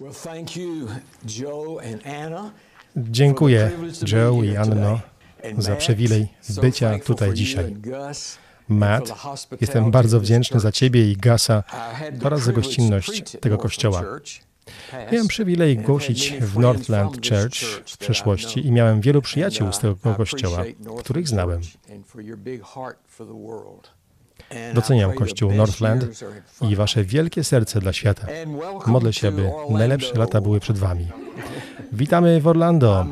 Dziękuję Joe i Anno za przywilej bycia tutaj dzisiaj. Matt, jestem bardzo wdzięczny za Ciebie i Gusa oraz za gościnność tego kościoła. Miałem przywilej głosić w Northland Church w przeszłości i miałem wielu przyjaciół z tego kościoła, których znałem. Doceniam Kościół Northland i Wasze wielkie serce dla świata. Modlę się, aby najlepsze lata były przed Wami. Witamy w Orlando.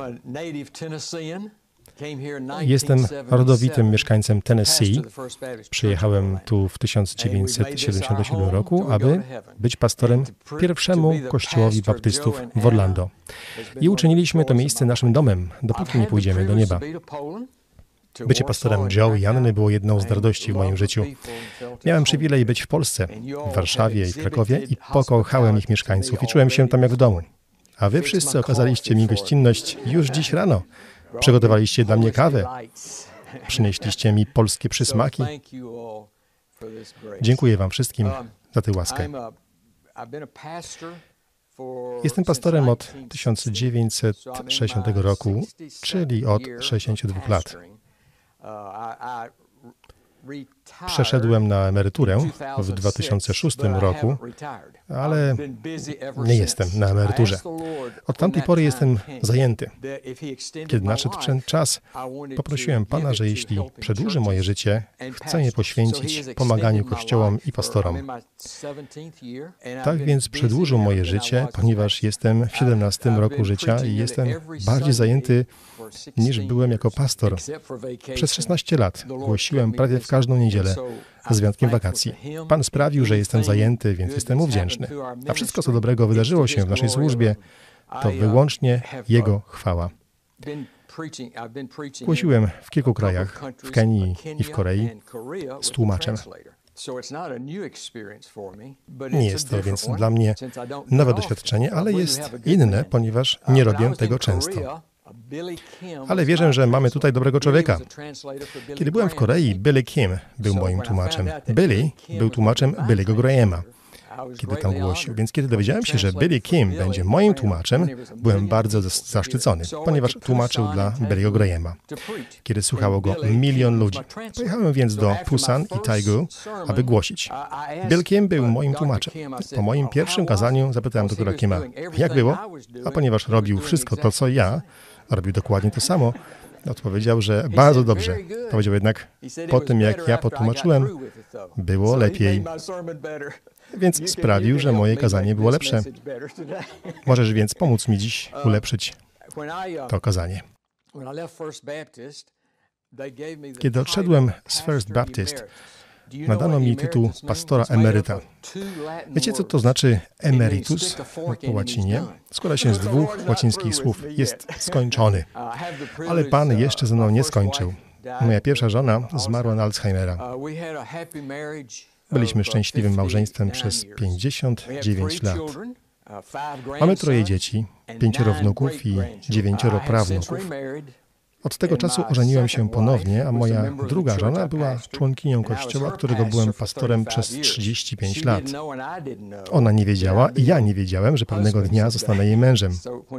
Jestem rodowitym mieszkańcem Tennessee. Przyjechałem tu w 1977 roku, aby być pastorem pierwszemu kościołowi baptystów w Orlando. I uczyniliśmy to miejsce naszym domem, dopóki nie pójdziemy do nieba. Bycie pastorem Joe i Anny było jedną z radości w moim życiu. Miałem przywilej być w Polsce, w Warszawie i w Krakowie i pokochałem ich mieszkańców i czułem się tam jak w domu. A wy wszyscy okazaliście mi gościnność już dziś rano. Przygotowaliście dla mnie kawę. Przynieśliście mi polskie przysmaki. Dziękuję wam wszystkim za tę łaskę. Jestem pastorem od 1960 roku, czyli od 62 lat. Przeszedłem na emeryturę w 2006 roku, ale nie jestem na emeryturze. Od tamtej pory jestem zajęty. Kiedy nadszedł czas, poprosiłem Pana, że jeśli przedłuży moje życie, chcę je poświęcić pomaganiu kościołom i pastorom. Tak więc przedłużył moje życie, ponieważ jestem w 17 roku życia i jestem bardziej zajęty niż byłem jako pastor. Przez 16 lat głosiłem prawie w każdą niedzielę, z wyjątkiem wakacji. Pan sprawił, że jestem zajęty, więc jestem mu wdzięczny. A wszystko, co dobrego wydarzyło się w naszej służbie, to wyłącznie Jego chwała. Głosiłem w kilku krajach, w Kenii i w Korei, z tłumaczem. Nie jest to więc dla mnie nowe doświadczenie, ale jest inne, ponieważ nie robię tego często. Ale wierzę, że mamy tutaj dobrego człowieka. Kiedy byłem w Korei, Billy Kim był moim tłumaczem. Billy był tłumaczem Billy'ego Grahama, kiedy tam głosił. Więc kiedy dowiedziałem się, że Billy Kim będzie moim tłumaczem, byłem bardzo zaszczycony, ponieważ tłumaczył dla Billy'ego Grahama, kiedy słuchało go 1 milion ludzi. Pojechałem więc do Busan i Taegu, aby głosić. Bill Kim był moim tłumaczem. Po moim pierwszym kazaniu zapytałem doktora Kima, jak było? A ponieważ robił wszystko to, co ja, robił dokładnie to samo, odpowiedział, że bardzo dobrze. Powiedział jednak, po tym jak ja potłumaczyłem, było lepiej. Więc sprawił, że moje kazanie było lepsze. Możesz więc pomóc mi dziś ulepszyć to kazanie. Kiedy odszedłem z First Baptist, nadano mi tytuł pastora emeryta. Wiecie, co to znaczy emeritus po łacinie? Składa się z 2 łacińskich słów. Jest skończony. Ale Pan jeszcze ze mną nie skończył. Moja pierwsza żona zmarła na Alzheimera. Byliśmy szczęśliwym małżeństwem przez 59 lat. Mamy 3 dzieci, 5 wnuków i 9 prawnuków. Od tego czasu ożeniłem się ponownie, a moja druga żona była członkinią kościoła, którego byłem pastorem przez 35 lat. Ona nie wiedziała i ja nie wiedziałem, że pewnego dnia zostanę jej mężem.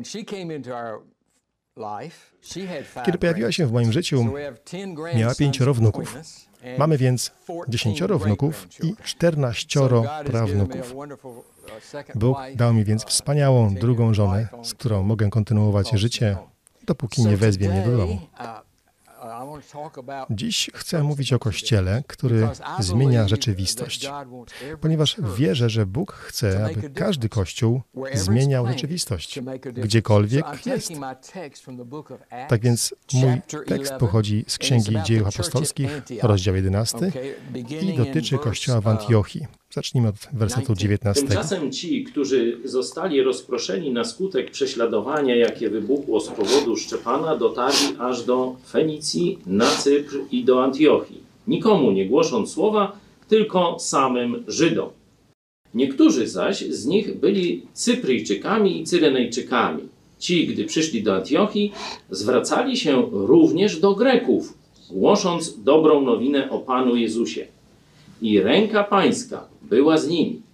Kiedy pojawiła się w moim życiu, miała 5 wnuków. Mamy więc 10 wnuków i 14 prawnuków. Bóg dał mi więc wspaniałą drugą żonę, z którą mogę kontynuować życie, dopóki nie wezwie mnie do domu. Dziś chcę mówić o Kościele, który zmienia rzeczywistość, ponieważ wierzę, że Bóg chce, aby każdy Kościół zmieniał rzeczywistość, gdziekolwiek jest. Tak więc mój tekst pochodzi z Księgi Dziejów Apostolskich, rozdział 11 i dotyczy Kościoła w Antiochii. Zacznijmy od wersetu 19. Tymczasem ci, którzy zostali rozproszeni na skutek prześladowania, jakie wybuchło z powodu Szczepana, dotarli aż do Fenicji, na Cypr i do Antiochii, nikomu nie głosząc słowa, tylko samym Żydom. Niektórzy zaś z nich byli Cypryjczykami i Cyrenejczykami. Ci, gdy przyszli do Antiochii, zwracali się również do Greków, głosząc dobrą nowinę o Panu Jezusie. I ręka Pańska była z nimi.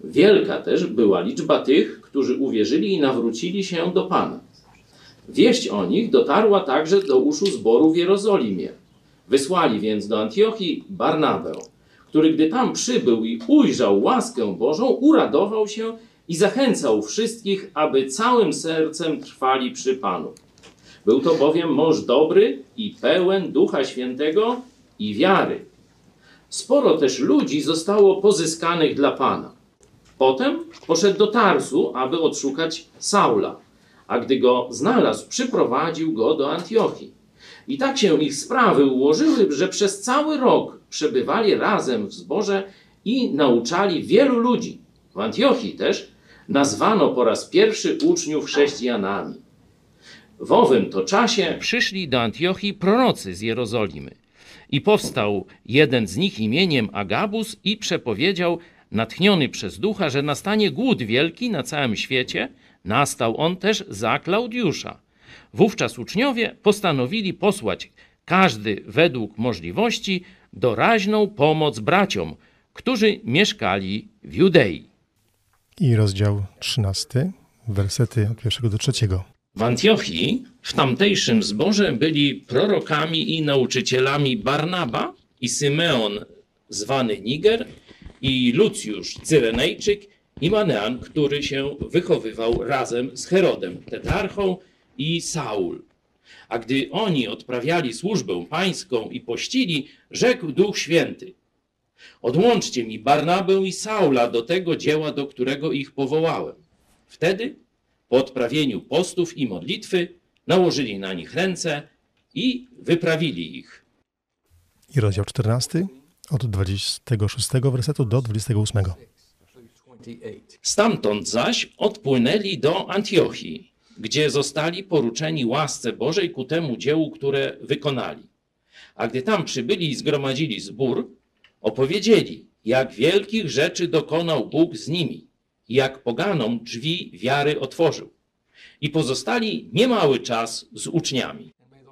Wielka też była liczba tych, którzy uwierzyli i nawrócili się do Pana. Wieść o nich dotarła także do uszu zboru w Jerozolimie. Wysłali więc do Antiochii Barnabę, który gdy tam przybył i ujrzał łaskę Bożą, uradował się i zachęcał wszystkich, aby całym sercem trwali przy Panu. Był to bowiem mąż dobry i pełen Ducha Świętego i wiary. Sporo też ludzi zostało pozyskanych dla Pana. Potem poszedł do Tarsu, aby odszukać Saula, a gdy go znalazł, przyprowadził go do Antiochii. I tak się ich sprawy ułożyły, że przez cały rok przebywali razem w zborze i nauczali wielu ludzi. W Antiochii też nazwano po raz pierwszy uczniów chrześcijanami. W owym to czasie przyszli do Antiochii prorocy z Jerozolimy. I powstał jeden z nich imieniem Agabus i przepowiedział, natchniony przez ducha, że nastanie głód wielki na całym świecie. Nastał on też za Klaudiusza. Wówczas uczniowie postanowili posłać każdy według możliwości doraźną pomoc braciom, którzy mieszkali w Judei. I rozdział 13, wersety od 1 do 3. W Antiochii, w tamtejszym zborze, byli prorokami i nauczycielami Barnaba i Symeon zwany Niger i Lucjusz Cyrenejczyk i Manean, który się wychowywał razem z Herodem Tetrarchą i Saul. A gdy oni odprawiali służbę pańską i pościli, rzekł Duch Święty: odłączcie mi Barnabę i Saula do tego dzieła, do którego ich powołałem. Wtedy, po odprawieniu postów i modlitwy, nałożyli na nich ręce i wyprawili ich. I rozdział 14, od 26 wersetu do 28. Stamtąd zaś odpłynęli do Antiochii, gdzie zostali poruczeni łasce Bożej ku temu dziełu, które wykonali. A gdy tam przybyli i zgromadzili zbór, opowiedzieli, jak wielkich rzeczy dokonał Bóg z nimi, i jak poganom drzwi wiary otworzył. I pozostali niemały czas z uczniami.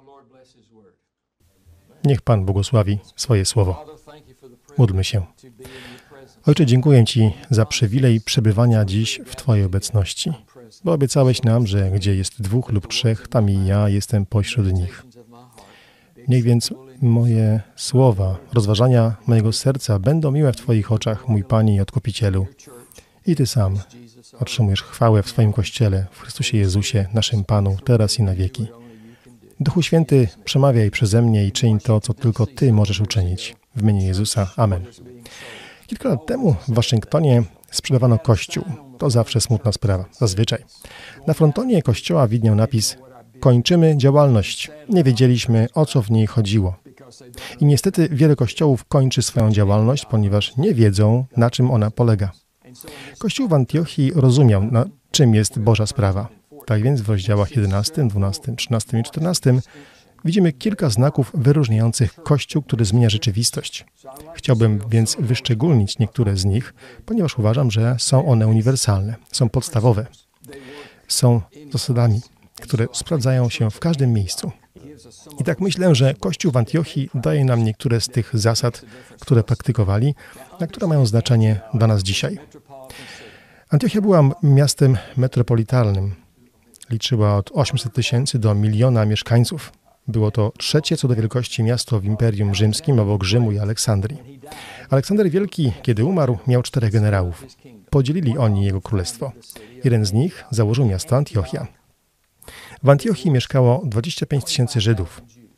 Niech Pan błogosławi swoje słowo. Módlmy się. Ojcze, dziękuję Ci za przywilej przebywania dziś w Twojej obecności, bo obiecałeś nam, że gdzie jest 2 lub 3, tam i ja jestem pośród nich. Niech więc moje słowa, rozważania mojego serca będą miłe w Twoich oczach, mój Panie i Odkupicielu. I Ty sam otrzymujesz chwałę w swoim Kościele, w Chrystusie Jezusie, naszym Panu, teraz i na wieki. Duchu Święty, przemawiaj przeze mnie i czyń to, co tylko Ty możesz uczynić. W imieniu Jezusa. Amen. Kilka lat temu w Waszyngtonie sprzedawano kościół. To zawsze smutna sprawa, zazwyczaj. Na frontonie kościoła widniał napis: kończymy działalność. Nie wiedzieliśmy, o co w niej chodziło. I niestety wiele kościołów kończy swoją działalność, ponieważ nie wiedzą, na czym ona polega. Kościół w Antiochii rozumiał, na czym jest Boża sprawa. Tak więc w rozdziałach 11, 12, 13 i 14 widzimy kilka znaków wyróżniających Kościół, który zmienia rzeczywistość. Chciałbym więc wyszczególnić niektóre z nich, ponieważ uważam, że są one uniwersalne, są podstawowe. Są zasadami, które sprawdzają się w każdym miejscu. I tak myślę, że Kościół w Antiochii daje nam niektóre z tych zasad, które praktykowali, a które mają znaczenie dla nas dzisiaj. Antiochia była miastem metropolitalnym. Liczyła od 800 000 do 1 000 000 mieszkańców. Było to trzecie co do wielkości miasto w Imperium Rzymskim obok Rzymu i Aleksandrii. Aleksander Wielki, kiedy umarł, miał 4 generałów. Podzielili oni jego królestwo. Jeden z nich założył miasto Antiochia. W Antiochii mieszkało 25 000 Żydów.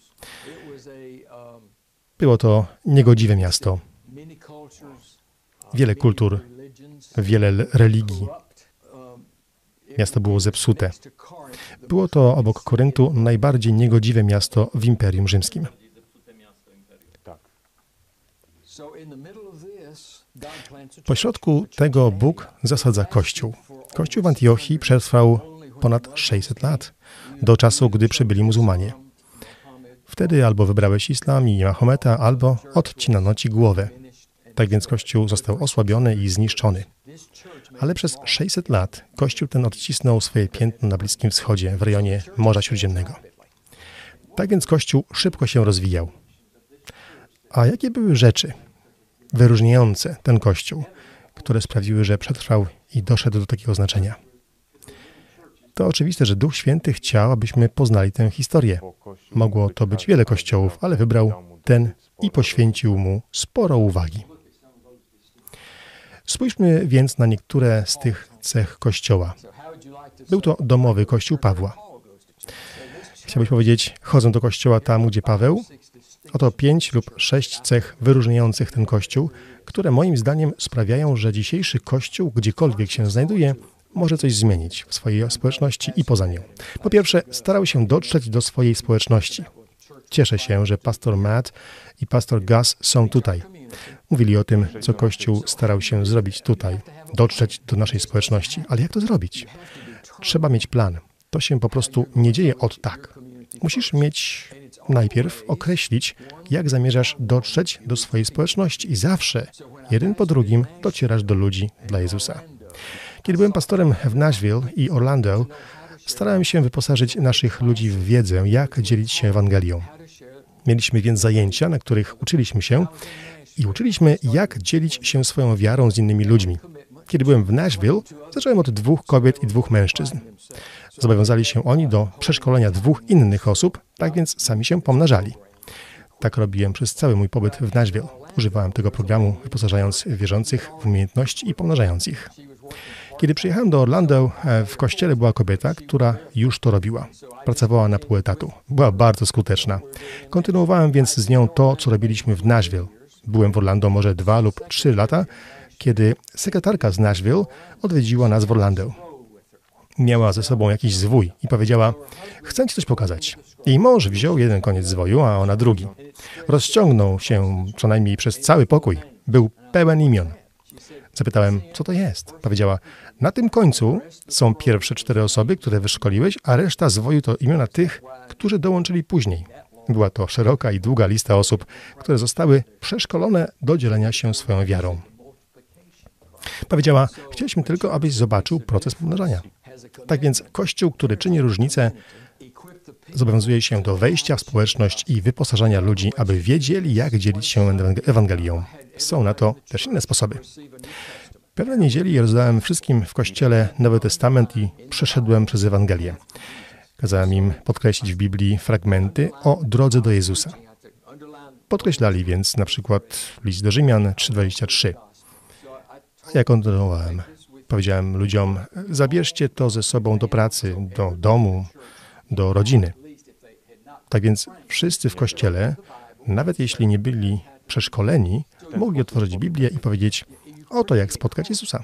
Było to niegodziwe miasto. Wiele kultur, wiele religii. Miasto było zepsute. Było to obok Koryntu najbardziej niegodziwe miasto w Imperium Rzymskim. Pośrodku tego Bóg zasadza Kościół. Kościół w Antiochii przetrwał ponad 600 lat, do czasu, gdy przybyli muzułmanie. Wtedy albo wybrałeś islam i Mahometa, albo odcinano ci głowę. Tak więc Kościół został osłabiony i zniszczony. Ale przez 600 lat Kościół ten odcisnął swoje piętno na Bliskim Wschodzie, w rejonie Morza Śródziemnego. Tak więc Kościół szybko się rozwijał. A jakie były rzeczy wyróżniające ten Kościół, które sprawiły, że przetrwał i doszedł do takiego znaczenia. To oczywiste, że Duch Święty chciał, abyśmy poznali tę historię. Mogło to być wiele kościołów, ale wybrał ten i poświęcił mu sporo uwagi. Spójrzmy więc na niektóre z tych cech Kościoła. Był to domowy Kościół Pawła. Chciałbyś powiedzieć, chodzę do Kościoła tam, gdzie Paweł? Oto 5 lub 6 cech wyróżniających ten Kościół, które moim zdaniem sprawiają, że dzisiejszy Kościół, gdziekolwiek się znajduje, może coś zmienić w swojej społeczności i poza nią. Po pierwsze, starał się dotrzeć do swojej społeczności. Cieszę się, że pastor Matt i pastor Gus są tutaj. Mówili o tym, co Kościół starał się zrobić tutaj, dotrzeć do naszej społeczności. Ale jak to zrobić? Trzeba mieć plan. To się po prostu nie dzieje od tak. Musisz mieć najpierw określić, jak zamierzasz dotrzeć do swojej społeczności i zawsze, jeden po drugim, docierasz do ludzi dla Jezusa. Kiedy byłem pastorem w Nashville i Orlando, starałem się wyposażyć naszych ludzi w wiedzę, jak dzielić się Ewangelią. Mieliśmy więc zajęcia, na których uczyliśmy się i uczyliśmy, jak dzielić się swoją wiarą z innymi ludźmi. Kiedy byłem w Nashville, zacząłem od 2 kobiet i 2 mężczyzn. Zobowiązali się oni do przeszkolenia 2 innych osób, tak więc sami się pomnażali. Tak robiłem przez cały mój pobyt w Nashville. Używałem tego programu, wyposażając wierzących w umiejętności i pomnażając ich. Kiedy przyjechałem do Orlando, w kościele była kobieta, która już to robiła. Pracowała na pół etatu. Była bardzo skuteczna. Kontynuowałem więc z nią to, co robiliśmy w Nashville. Byłem w Orlando może 2 lub 3 lata, kiedy sekretarka z Nashville odwiedziła nas w Orlando. Miała ze sobą jakiś zwój i powiedziała: chcę ci coś pokazać. Jej mąż wziął jeden koniec zwoju, a ona drugi. Rozciągnął się co najmniej przez cały pokój. Był pełen imion. Zapytałem, co to jest? Powiedziała: na tym końcu są pierwsze 4 osoby, które wyszkoliłeś, a reszta zwoju to imiona tych, którzy dołączyli później. Była to szeroka i długa lista osób, które zostały przeszkolone do dzielenia się swoją wiarą. Powiedziała: chcieliśmy tylko, abyś zobaczył proces pomnażania. Tak więc Kościół, który czyni różnicę, zobowiązuje się do wejścia w społeczność i wyposażania ludzi, aby wiedzieli, jak dzielić się Ewangelią. Są na to też inne sposoby. Pewnej niedzieli rozdałem wszystkim w kościele Nowy Testament i przeszedłem przez Ewangelię. Kazałem im podkreślić w Biblii fragmenty o drodze do Jezusa. Podkreślali więc na przykład list do Rzymian 3:23. A ja kontynuowałem. Powiedziałem ludziom: zabierzcie to ze sobą do pracy, do domu, do rodziny. Tak więc wszyscy w kościele, nawet jeśli nie byli przeszkoleni, mogli otworzyć Biblię i powiedzieć: oto jak spotkać Jezusa.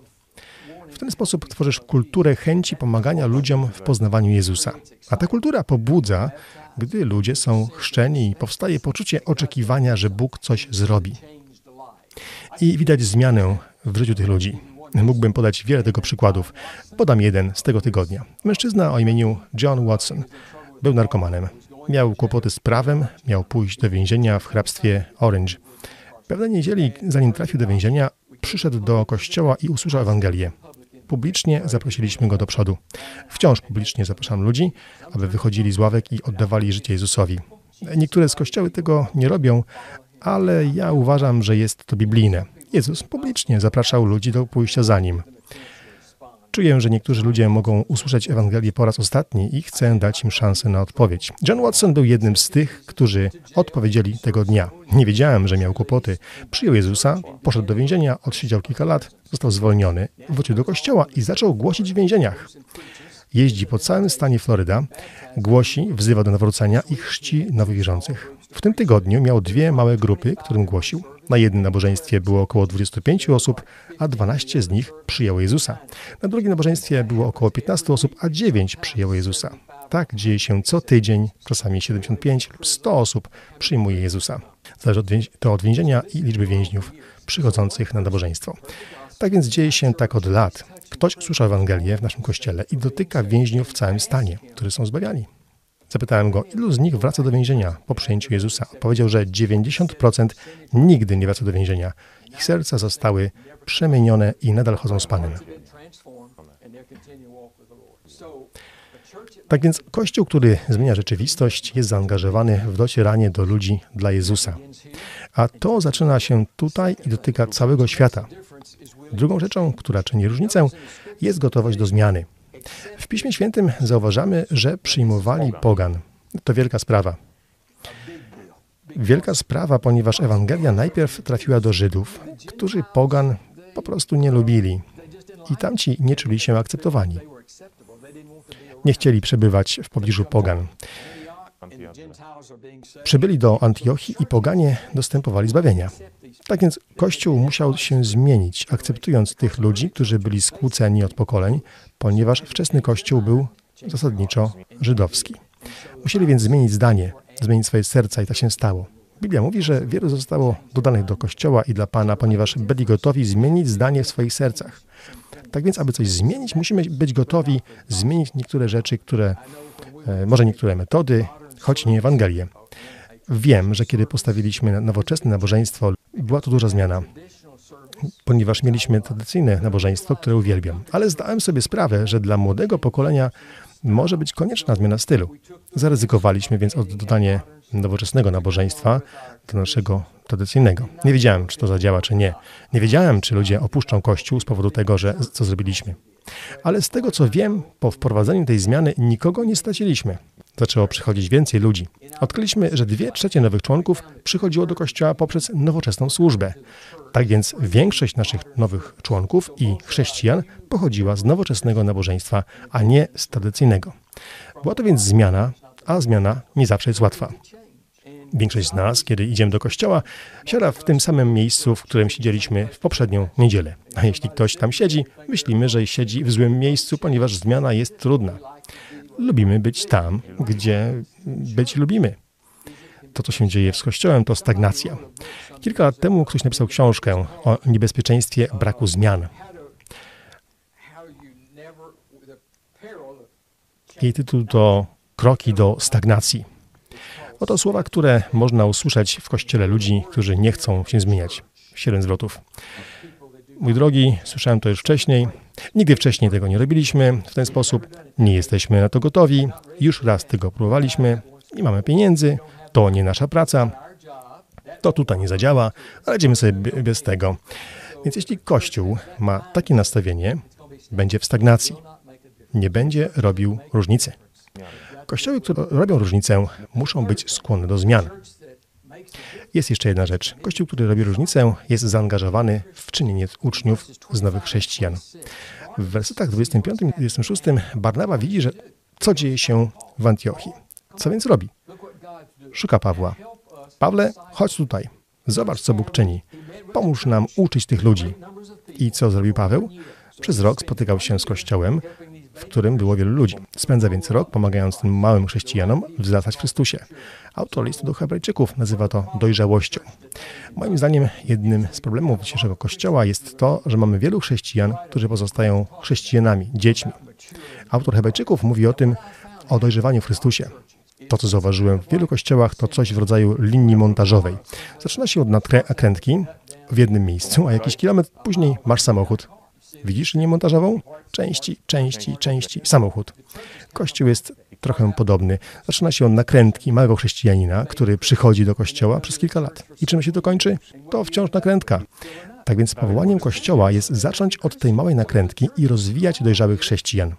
W ten sposób tworzysz kulturę chęci pomagania ludziom w poznawaniu Jezusa. A ta kultura pobudza, gdy ludzie są chrzczeni i powstaje poczucie oczekiwania, że Bóg coś zrobi. I widać zmianę w życiu tych ludzi. Mógłbym podać wiele tego przykładów. Podam jeden z tego tygodnia. Mężczyzna o imieniu John Watson był narkomanem. Miał kłopoty z prawem, miał pójść do więzienia w hrabstwie Orange. Pewnej niedzieli, zanim trafił do więzienia, przyszedł do kościoła i usłyszał Ewangelię. Publicznie zaprosiliśmy go do przodu. Wciąż publicznie zapraszam ludzi, aby wychodzili z ławek i oddawali życie Jezusowi. Niektóre z kościoły tego nie robią, ale ja uważam, że jest to biblijne. Jezus publicznie zapraszał ludzi do pójścia za Nim. Czuję, że niektórzy ludzie mogą usłyszeć Ewangelię po raz ostatni i chcę dać im szansę na odpowiedź. John Watson był jednym z tych, którzy odpowiedzieli tego dnia. Nie wiedziałem, że miał kłopoty. Przyjął Jezusa, poszedł do więzienia, odsiedział kilka lat, został zwolniony, wrócił do kościoła i zaczął głosić w więzieniach. Jeździ po całym stanie Floryda, głosi, wzywa do nawrócenia i chrzci nowych wierzących. W tym tygodniu miał 2 małe grupy, którym głosił. Na jednym nabożeństwie było około 25 osób, a 12 z nich przyjęło Jezusa. Na drugim nabożeństwie było około 15 osób, a 9 przyjęło Jezusa. Tak dzieje się co tydzień, czasami 75 lub 100 osób przyjmuje Jezusa. Zależy to od więzienia i liczby więźniów przychodzących na nabożeństwo. Tak więc dzieje się tak od lat. Ktoś usłyszał Ewangelię w naszym kościele i dotyka więźniów w całym stanie, którzy są zbawiani. Zapytałem go, ilu z nich wraca do więzienia po przyjęciu Jezusa. Odpowiedział, że 90% nigdy nie wraca do więzienia. Ich serca zostały przemienione i nadal chodzą z Panem. Tak więc Kościół, który zmienia rzeczywistość, jest zaangażowany w docieranie do ludzi dla Jezusa. A to zaczyna się tutaj i dotyka całego świata. Drugą rzeczą, która czyni różnicę, jest gotowość do zmiany. W Piśmie Świętym zauważamy, że przyjmowali pogan. To wielka sprawa. Wielka sprawa, ponieważ Ewangelia najpierw trafiła do Żydów, którzy pogan po prostu nie lubili. I tamci nie czuli się akceptowani. Nie chcieli przebywać w pobliżu pogan. Przybyli do Antiochii i poganie dostępowali zbawienia. Tak więc Kościół musiał się zmienić, akceptując tych ludzi, którzy byli skłóceni od pokoleń, ponieważ wczesny Kościół był zasadniczo żydowski. Musieli więc zmienić zdanie, zmienić swoje serca i tak się stało. Biblia mówi, że wielu zostało dodanych do Kościoła i dla Pana, ponieważ byli gotowi zmienić zdanie w swoich sercach. Tak więc, aby coś zmienić, musimy być gotowi zmienić niektóre rzeczy, może niektóre metody, choć nie Ewangelię. Wiem, że kiedy postawiliśmy nowoczesne nabożeństwo, była to duża zmiana, ponieważ mieliśmy tradycyjne nabożeństwo, które uwielbiam. Ale zdałem sobie sprawę, że dla młodego pokolenia może być konieczna zmiana stylu. Zaryzykowaliśmy więc od dodania nowoczesnego nabożeństwa do naszego tradycyjnego. Nie wiedziałem, czy to zadziała, czy nie. Nie wiedziałem, czy ludzie opuszczą Kościół z powodu tego, co zrobiliśmy. Ale z tego, co wiem, po wprowadzeniu tej zmiany nikogo nie straciliśmy. Zaczęło przychodzić więcej ludzi. Odkryliśmy, że 2/3 nowych członków przychodziło do Kościoła poprzez nowoczesną służbę. Tak więc większość naszych nowych członków i chrześcijan pochodziła z nowoczesnego nabożeństwa, a nie z tradycyjnego. Była to więc zmiana, a zmiana nie zawsze jest łatwa. Większość z nas, kiedy idziemy do kościoła, siada w tym samym miejscu, w którym siedzieliśmy w poprzednią niedzielę. A jeśli ktoś tam siedzi, myślimy, że siedzi w złym miejscu, ponieważ zmiana jest trudna. Lubimy być tam, gdzie być lubimy. To, co się dzieje z Kościołem, to stagnacja. Kilka lat temu ktoś napisał książkę o niebezpieczeństwie braku zmian. Jej tytuł to Kroki do stagnacji. Oto słowa, które można usłyszeć w Kościele ludzi, którzy nie chcą się zmieniać. 7 zwrotów. Mój drogi, słyszałem to już wcześniej. Nigdy wcześniej tego nie robiliśmy w ten sposób. Nie jesteśmy na to gotowi. Już raz tego próbowaliśmy. Nie mamy pieniędzy. To nie nasza praca. To tutaj nie zadziała. Radzimy sobie bez tego. Więc jeśli Kościół ma takie nastawienie, będzie w stagnacji. Nie będzie robił różnicy. Kościoły, które robią różnicę, muszą być skłonne do zmian. Jest jeszcze jedna rzecz. Kościół, który robi różnicę, jest zaangażowany w czynienie uczniów z nowych chrześcijan. W wersetach 25 i 26 Barnaba widzi, że co dzieje się w Antiochii. Co więc robi? Szuka Pawła. Pawle, chodź tutaj. Zobacz, co Bóg czyni. Pomóż nam uczyć tych ludzi. I co zrobił Paweł? Przez rok spotykał się z Kościołem, w którym było wielu ludzi. Spędza więc rok pomagając tym małym chrześcijanom wzrastać w Chrystusie. Autor listu do Hebrajczyków nazywa to dojrzałością. Moim zdaniem jednym z problemów dzisiejszego Kościoła jest to, że mamy wielu chrześcijan, którzy pozostają chrześcijanami, dziećmi. Autor Hebrajczyków mówi o dojrzewaniu w Chrystusie. To, co zauważyłem w wielu kościołach, to coś w rodzaju linii montażowej. Zaczyna się od nakrętki w jednym miejscu, a jakiś kilometr później masz samochód. Widzisz linię montażową? Części, samochód. Kościół jest trochę podobny. Zaczyna się od nakrętki małego chrześcijanina, który przychodzi do kościoła przez kilka lat. I czym się to kończy? To wciąż nakrętka. Tak więc powołaniem Kościoła jest zacząć od tej małej nakrętki i rozwijać dojrzałych chrześcijan.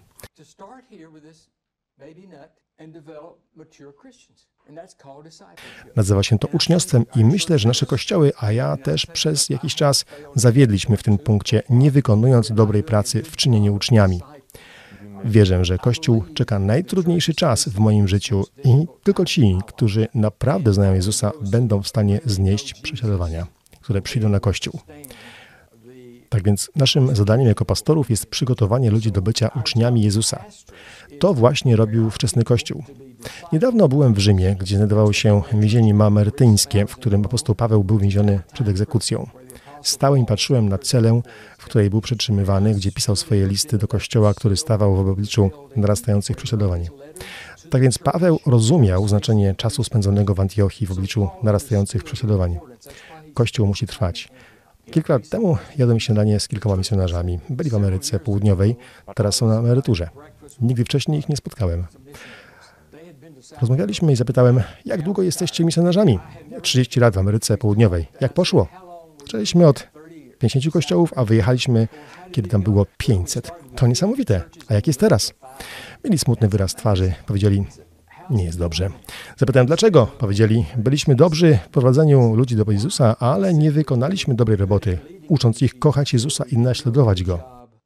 Nazywa się to uczniostwem i myślę, że nasze kościoły, a ja też przez jakiś czas zawiedliśmy w tym punkcie, nie wykonując dobrej pracy w czynieniu uczniami. Wierzę, że Kościół czeka najtrudniejszy czas w moim życiu i tylko ci, którzy naprawdę znają Jezusa, będą w stanie znieść prześladowania, które przyjdą na Kościół. Tak więc naszym zadaniem jako pastorów jest przygotowanie ludzi do bycia uczniami Jezusa. To właśnie robił wczesny Kościół. Niedawno byłem w Rzymie, gdzie znajdowało się więzienie mamertyńskie, w którym apostoł Paweł był więziony przed egzekucją. Stałem i patrzyłem na celę, w której był przetrzymywany, gdzie pisał swoje listy do Kościoła, który stawał w obliczu narastających prześladowań. Tak więc Paweł rozumiał znaczenie czasu spędzonego w Antiochii w obliczu narastających prześladowań. Kościół musi trwać. Kilka lat temu jadłem śniadanie z kilkoma misjonarzami. Byli w Ameryce Południowej, teraz są na emeryturze. Nigdy wcześniej ich nie spotkałem. Rozmawialiśmy i zapytałem, jak długo jesteście misjonarzami? 30 lat w Ameryce Południowej. Jak poszło? Zaczęliśmy od 50 kościołów, a wyjechaliśmy, kiedy tam było 500. To niesamowite. A jak jest teraz? Mieli smutny wyraz twarzy. Powiedzieli, nie jest dobrze. Zapytałem, dlaczego? Powiedzieli, byliśmy dobrzy w prowadzeniu ludzi do Jezusa, ale nie wykonaliśmy dobrej roboty, ucząc ich kochać Jezusa i naśladować Go.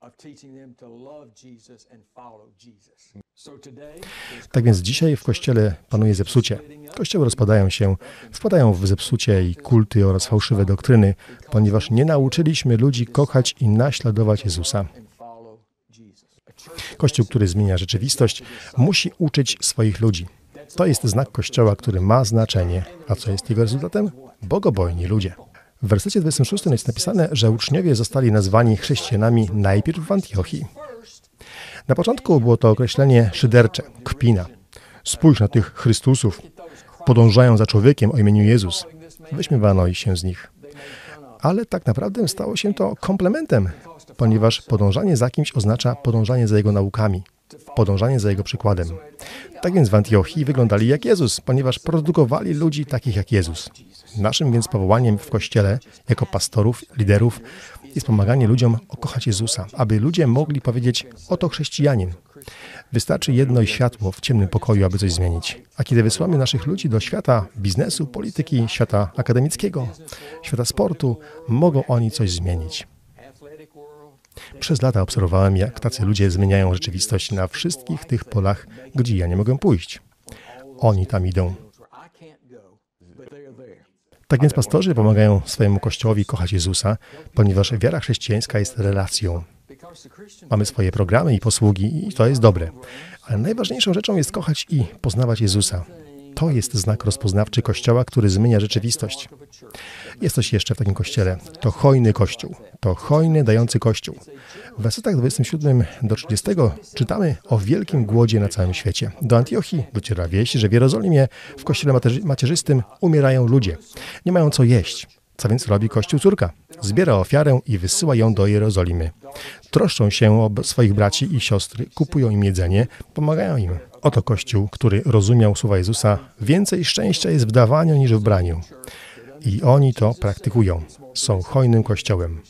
Tak więc dzisiaj w Kościele panuje zepsucie. Kościoły rozpadają się, wpadają w zepsucie i kulty oraz fałszywe doktryny, ponieważ nie nauczyliśmy ludzi kochać i naśladować Jezusa. Kościół, który zmienia rzeczywistość, musi uczyć swoich ludzi. To jest znak Kościoła, który ma znaczenie. A co jest jego rezultatem? Bogobojni ludzie. W wersecie 26 jest napisane, że uczniowie zostali nazwani chrześcijanami najpierw w Antiochii. Na początku było to określenie szydercze, kpina. Spójrz na tych Chrystusów, podążają za człowiekiem o imieniu Jezus. Wyśmiewano się z nich. Ale tak naprawdę stało się to komplementem, ponieważ podążanie za kimś oznacza podążanie za jego naukami, podążanie za jego przykładem. Tak więc w Antiochii wyglądali jak Jezus, ponieważ produkowali ludzi takich jak Jezus. Naszym więc powołaniem w Kościele, jako pastorów, liderów, jest pomaganie ludziom kochać Jezusa, aby ludzie mogli powiedzieć, oto chrześcijanin. Wystarczy jedno światło w ciemnym pokoju, aby coś zmienić. A kiedy wysyłamy naszych ludzi do świata biznesu, polityki, świata akademickiego, świata sportu, mogą oni coś zmienić. Przez lata obserwowałem, jak tacy ludzie zmieniają rzeczywistość na wszystkich tych polach, gdzie ja nie mogę pójść. Oni tam idą. Tak więc pastorzy pomagają swojemu Kościołowi kochać Jezusa, ponieważ wiara chrześcijańska jest relacją. Mamy swoje programy i posługi i to jest dobre. Ale najważniejszą rzeczą jest kochać i poznawać Jezusa. To jest znak rozpoznawczy Kościoła, który zmienia rzeczywistość. Jest coś jeszcze w takim Kościele. To hojny Kościół. To hojny, dający Kościół. W wersetach 27 do 30 czytamy o wielkim głodzie na całym świecie. Do Antiochii dociera wieść, że w Jerozolimie w kościele macierzystym umierają ludzie. Nie mają co jeść. Co więc robi Kościół córka? Zbiera ofiarę i wysyła ją do Jerozolimy. Troszczą się o swoich braci i siostry, kupują im jedzenie, pomagają im. Oto Kościół, który rozumiał słowa Jezusa, więcej szczęścia jest w dawaniu niż w braniu. I oni to praktykują. Są hojnym Kościołem.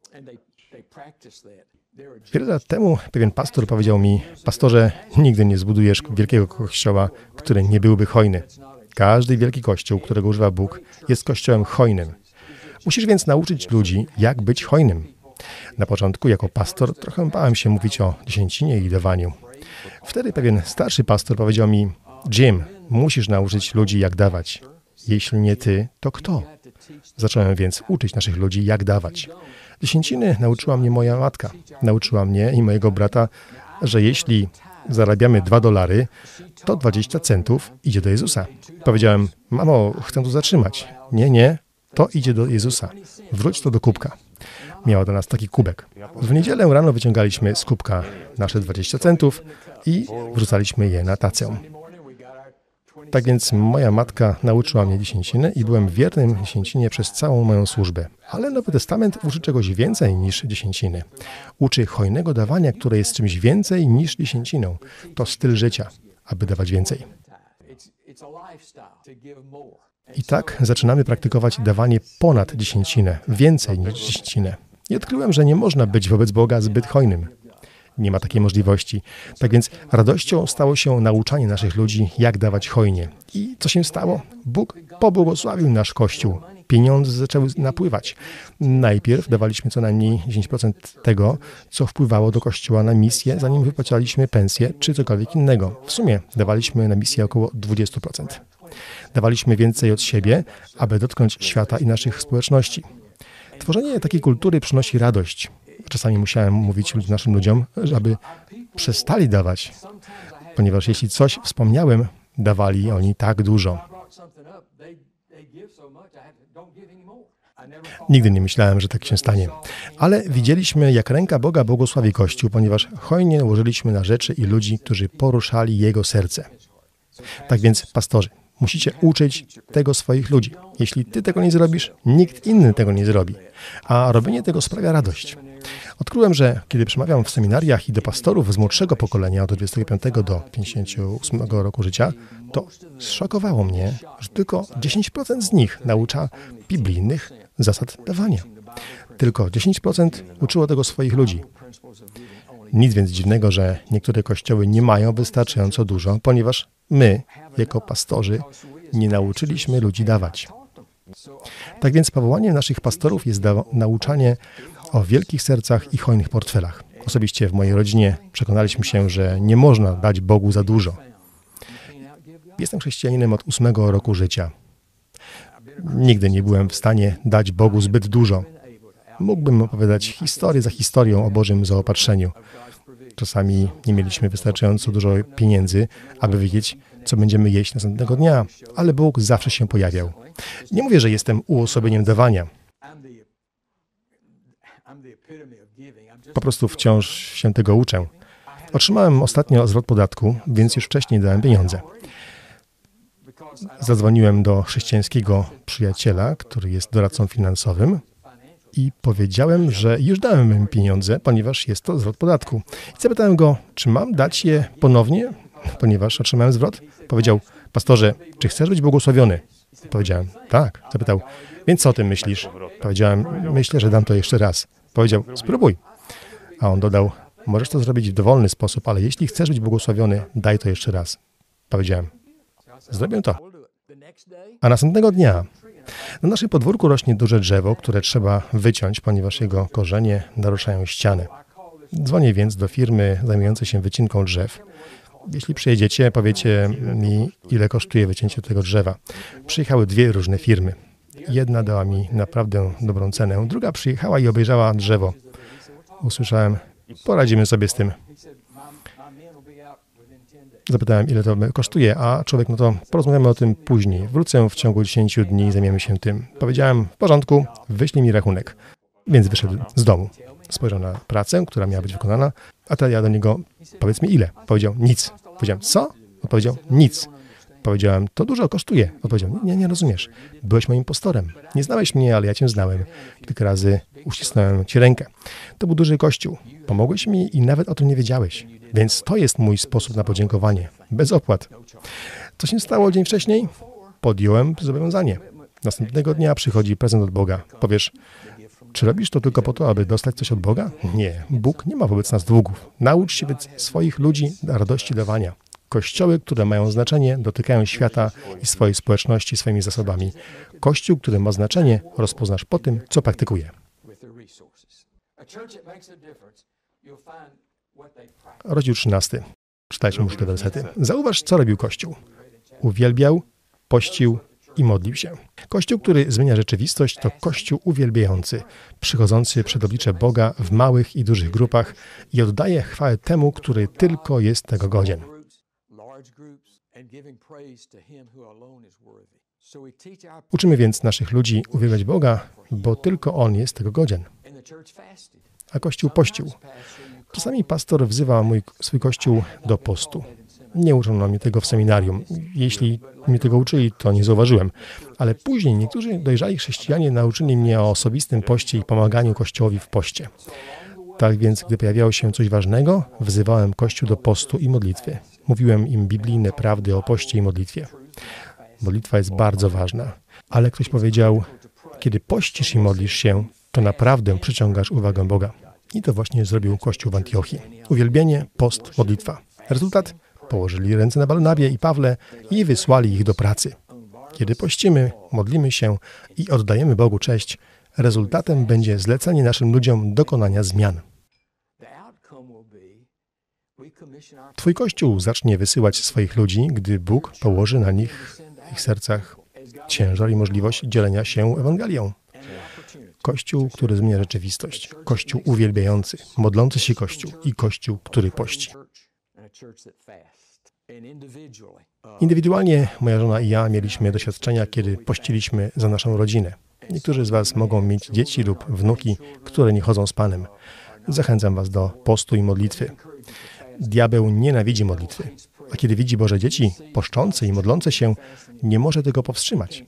Wiele lat temu pewien pastor powiedział mi, pastorze, nigdy nie zbudujesz wielkiego kościoła, który nie byłby hojny. Każdy wielki kościół, którego używa Bóg, jest kościołem hojnym. Musisz więc nauczyć ludzi, jak być hojnym. Na początku, jako pastor, trochę bałem się mówić o dziesięcinie i dawaniu. Wtedy pewien starszy pastor powiedział mi, Jim, musisz nauczyć ludzi, jak dawać. Jeśli nie ty, to kto? Zacząłem więc uczyć naszych ludzi, jak dawać. Dziesięciny nauczyła mnie moja matka. Nauczyła mnie i mojego brata, że jeśli zarabiamy $2, to 20 centów idzie do Jezusa. Powiedziałem, mamo, chcę tu zatrzymać. Nie, to idzie do Jezusa. Wróć to do kubka. Miała do nas taki kubek. W niedzielę rano wyciągaliśmy z kubka nasze 20 centów i wrzucaliśmy je na tacę. Tak więc moja matka nauczyła mnie dziesięciny i byłem wiernym dziesięcinie przez całą moją służbę. Ale Nowy Testament uczy czegoś więcej niż dziesięciny. Uczy hojnego dawania, które jest czymś więcej niż dziesięciną. To styl życia, aby dawać więcej. I tak zaczynamy praktykować dawanie ponad dziesięcinę, więcej niż dziesięcinę. I odkryłem, że nie można być wobec Boga zbyt hojnym. Nie ma takiej możliwości. Tak więc radością stało się nauczanie naszych ludzi, jak dawać hojnie. I co się stało? Bóg pobłogosławił nasz Kościół. Pieniądze zaczęły napływać. Najpierw dawaliśmy co najmniej 10% tego, co wpływało do Kościoła na misję, zanim wypłacaliśmy pensję czy cokolwiek innego. W sumie dawaliśmy na misję około 20%. Dawaliśmy więcej od siebie, aby dotknąć świata i naszych społeczności. Tworzenie takiej kultury przynosi radość. Czasami musiałem mówić naszym ludziom, aby przestali dawać, ponieważ jeśli coś wspomniałem, dawali oni tak dużo. Nigdy nie myślałem, że tak się stanie. Ale widzieliśmy, jak ręka Boga błogosławi Kościół, ponieważ hojnie łożyliśmy na rzeczy i ludzi, którzy poruszali Jego serce. Tak więc, pastorzy, musicie uczyć tego swoich ludzi. Jeśli ty tego nie zrobisz, nikt inny tego nie zrobi. A robienie tego sprawia radość. Odkryłem, że kiedy przemawiam w seminariach i do pastorów z młodszego pokolenia od 25 do 58 roku życia, to zszokowało mnie, że tylko 10% z nich naucza biblijnych zasad dawania. Tylko 10% uczyło tego swoich ludzi. Nic więc dziwnego, że niektóre kościoły nie mają wystarczająco dużo, ponieważ my, jako pastorzy, nie nauczyliśmy ludzi dawać. Tak więc powołaniem naszych pastorów jest nauczanie o wielkich sercach i hojnych portfelach. Osobiście w mojej rodzinie przekonaliśmy się, że nie można dać Bogu za dużo. Jestem chrześcijaninem od 8 roku życia. Nigdy nie byłem w stanie dać Bogu zbyt dużo. Mógłbym opowiadać historię za historią o Bożym zaopatrzeniu. Czasami nie mieliśmy wystarczająco dużo pieniędzy, aby wiedzieć, co będziemy jeść następnego dnia, ale Bóg zawsze się pojawiał. Nie mówię, że jestem uosobieniem dawania. Po prostu wciąż się tego uczę. Otrzymałem ostatnio zwrot podatku, więc już wcześniej dałem pieniądze. Zadzwoniłem do chrześcijańskiego przyjaciela, który jest doradcą finansowym i powiedziałem, że już dałem im pieniądze, ponieważ jest to zwrot podatku. I zapytałem go, czy mam dać je ponownie, ponieważ otrzymałem zwrot. Powiedział, pastorze, czy chcesz być błogosławiony? Powiedziałem, tak. Zapytał, więc co o tym myślisz? Powiedziałem, myślę, że dam to jeszcze raz. Powiedział, spróbuj. A on dodał, możesz to zrobić w dowolny sposób, ale jeśli chcesz być błogosławiony, daj to jeszcze raz. Powiedziałem, zrobię to. A następnego dnia na naszym podwórku rośnie duże drzewo, które trzeba wyciąć, ponieważ jego korzenie naruszają ścianę. Dzwonię więc do firmy zajmującej się wycinką drzew. Jeśli przyjedziecie, powiecie mi, ile kosztuje wycięcie tego drzewa. Przyjechały dwie różne firmy. Jedna dała mi naprawdę dobrą cenę, druga przyjechała i obejrzała drzewo. Usłyszałem, poradzimy sobie z tym. Zapytałem, ile to kosztuje, a człowiek, no to porozmawiamy o tym później. Wrócę w ciągu 10 dni i zajmiemy się tym. Powiedziałem, w porządku, wyślij mi rachunek. Więc wyszedł z domu. Spojrzał na pracę, która miała być wykonana, a teraz ja do niego, powiedz mi ile? Powiedział, nic. Powiedziałem, co? Odpowiedział, nic. Powiedziałem, to dużo kosztuje. Odpowiedział, nie rozumiesz. Byłeś moim pastorem. Nie znałeś mnie, ale ja cię znałem. Kilka razy uścisnąłem ci rękę. To był duży kościół. Pomogłeś mi i nawet o tym nie wiedziałeś. Więc to jest mój sposób na podziękowanie. Bez opłat. Co się stało dzień wcześniej? Podjąłem zobowiązanie. Następnego dnia przychodzi prezent od Boga. Powiesz, czy robisz to tylko po to, aby dostać coś od Boga? Nie. Bóg nie ma wobec nas długów. Naucz się więc swoich ludzi radości dawania. Kościoły, które mają znaczenie, dotykają świata i swojej społeczności swoimi zasobami. Kościół, który ma znaczenie, rozpoznasz po tym, co praktykuje. Rozdział 13. Czytajmy już te wersety. Zauważ, co robił Kościół. Uwielbiał, pościł i modlił się. Kościół, który zmienia rzeczywistość, to Kościół uwielbiający, przychodzący przed oblicze Boga w małych i dużych grupach i oddaje chwałę temu, który tylko jest tego godzien. Uczymy więc naszych ludzi uwielbiać Boga, bo tylko On jest tego godzien. A Kościół pościł. Czasami pastor wzywa swój Kościół do postu. Nie uczono mnie tego w seminarium. Jeśli mnie tego uczyli, to nie zauważyłem. Ale później niektórzy dojrzali chrześcijanie nauczyli mnie o osobistym poście i pomaganiu Kościołowi w poście. Tak więc, gdy pojawiało się coś ważnego, wzywałem Kościół do postu i modlitwy. Mówiłem im biblijne prawdy o poście i modlitwie. Modlitwa jest bardzo ważna. Ale ktoś powiedział, kiedy pościsz i modlisz się, to naprawdę przyciągasz uwagę Boga. I to właśnie zrobił Kościół w Antiochii. Uwielbienie, post, modlitwa. Rezultat? Położyli ręce na Barnabie i Pawle i wysłali ich do pracy. Kiedy pościmy, modlimy się i oddajemy Bogu cześć, rezultatem będzie zlecenie naszym ludziom dokonania zmian. Twój Kościół zacznie wysyłać swoich ludzi, gdy Bóg położy na ich sercach ciężar i możliwość dzielenia się Ewangelią. Kościół, który zmienia rzeczywistość. Kościół uwielbiający, modlący się Kościół i Kościół, który pości. Indywidualnie moja żona i ja mieliśmy doświadczenia, kiedy pościliśmy za naszą rodzinę. Niektórzy z Was mogą mieć dzieci lub wnuki, które nie chodzą z Panem. Zachęcam Was do postu i modlitwy. Diabeł nienawidzi modlitwy, a kiedy widzi Boże dzieci poszczące i modlące się, nie może tego powstrzymać.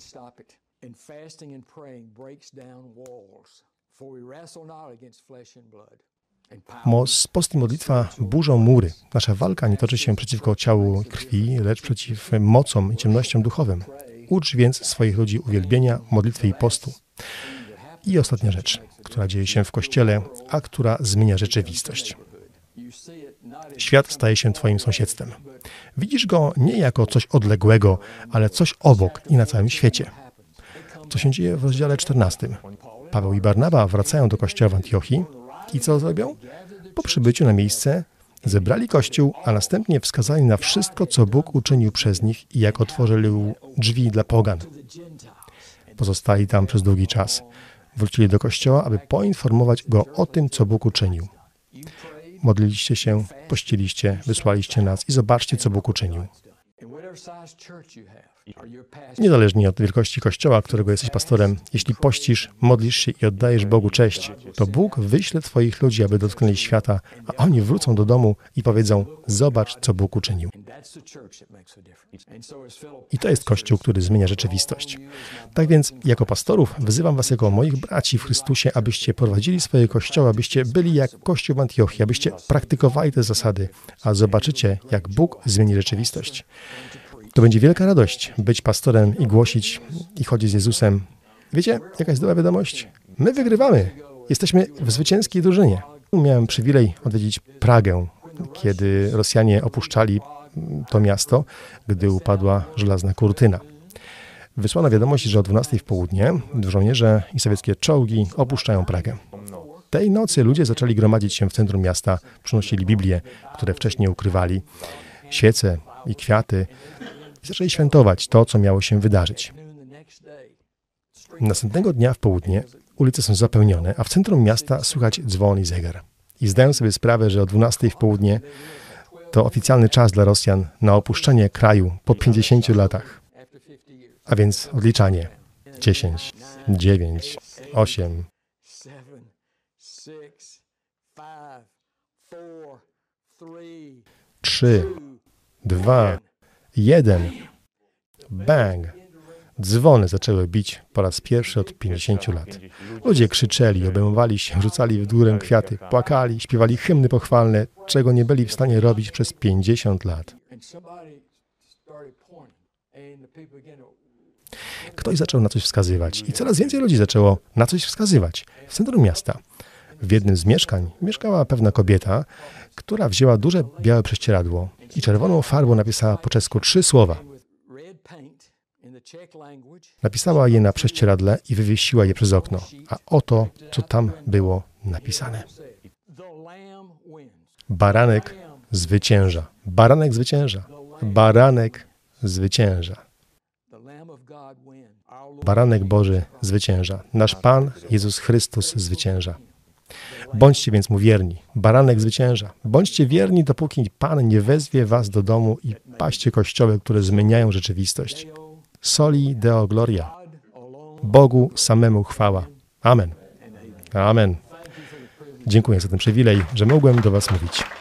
Post i modlitwa burzą mury. Nasza walka nie toczy się przeciwko ciału i krwi, lecz przeciw mocom i ciemnościom duchowym. Ucz więc swoich ludzi uwielbienia, modlitwy i postu. I ostatnia rzecz, która dzieje się w Kościele, a która zmienia rzeczywistość. Świat staje się twoim sąsiedztwem. Widzisz go nie jako coś odległego, ale coś obok i na całym świecie. Co się dzieje w rozdziale 14? Paweł i Barnaba wracają do kościoła w Antiochii i co zrobią? Po przybyciu na miejsce zebrali kościół, a następnie wskazali na wszystko, co Bóg uczynił przez nich i jak otworzył drzwi dla pogan. Pozostali tam przez długi czas. Wrócili do kościoła, aby poinformować go o tym, co Bóg uczynił. Modliliście się, pościliście, wysłaliście nas i zobaczcie, co Bóg uczynił. Niezależnie od wielkości kościoła, którego jesteś pastorem, jeśli pościsz, modlisz się i oddajesz Bogu cześć, to Bóg wyśle twoich ludzi, aby dotknęli świata, a oni wrócą do domu i powiedzą: zobacz, co Bóg uczynił. I to jest Kościół, który zmienia rzeczywistość. Tak więc, jako pastorów, wzywam was jako moich braci w Chrystusie, abyście prowadzili swoje kościoły, abyście byli jak Kościół w Antiochii, abyście praktykowali te zasady, a zobaczycie, jak Bóg zmieni rzeczywistość. To będzie wielka radość być pastorem i głosić i chodzić z Jezusem. Wiecie, jaka jest dobra wiadomość? My wygrywamy. Jesteśmy w zwycięskiej drużynie. Miałem przywilej odwiedzić Pragę, kiedy Rosjanie opuszczali to miasto, gdy upadła żelazna kurtyna. Wysłano wiadomość, że o 12 w południe żołnierze i sowieckie czołgi opuszczają Pragę. Tej nocy ludzie zaczęli gromadzić się w centrum miasta, przynosili Biblię, które wcześniej ukrywali, świece i kwiaty i zaczęli świętować to, co miało się wydarzyć. Następnego dnia w południe ulice są zapełnione, a w centrum miasta słychać dzwon i zegar. I zdają sobie sprawę, że o 12 w południe to oficjalny czas dla Rosjan na opuszczenie kraju po 50 latach. A więc odliczanie. 10, 9, 8, 3, 2, 1. Bang! Dzwony zaczęły bić po raz pierwszy od 50 lat. Ludzie krzyczeli, obejmowali się, rzucali w górę kwiaty, płakali, śpiewali hymny pochwalne, czego nie byli w stanie robić przez 50 lat. Ktoś zaczął na coś wskazywać i coraz więcej ludzi zaczęło na coś wskazywać. W centrum miasta, w jednym z mieszkań, mieszkała pewna kobieta, która wzięła duże białe prześcieradło i czerwoną farbą napisała po czesku 3 słowa. Napisała je na prześcieradle i wywiesiła je przez okno. A oto, co tam było napisane. Baranek zwycięża. Baranek zwycięża. Baranek zwycięża. Baranek Boży zwycięża. Nasz Pan Jezus Chrystus zwycięża. Bądźcie więc mu wierni. Baranek zwycięża. Bądźcie wierni, dopóki Pan nie wezwie was do domu i paście kościoły, które zmieniają rzeczywistość. Soli Deo Gloria. Bogu samemu chwała. Amen. Amen. Dziękuję za ten przywilej, że mogłem do was mówić.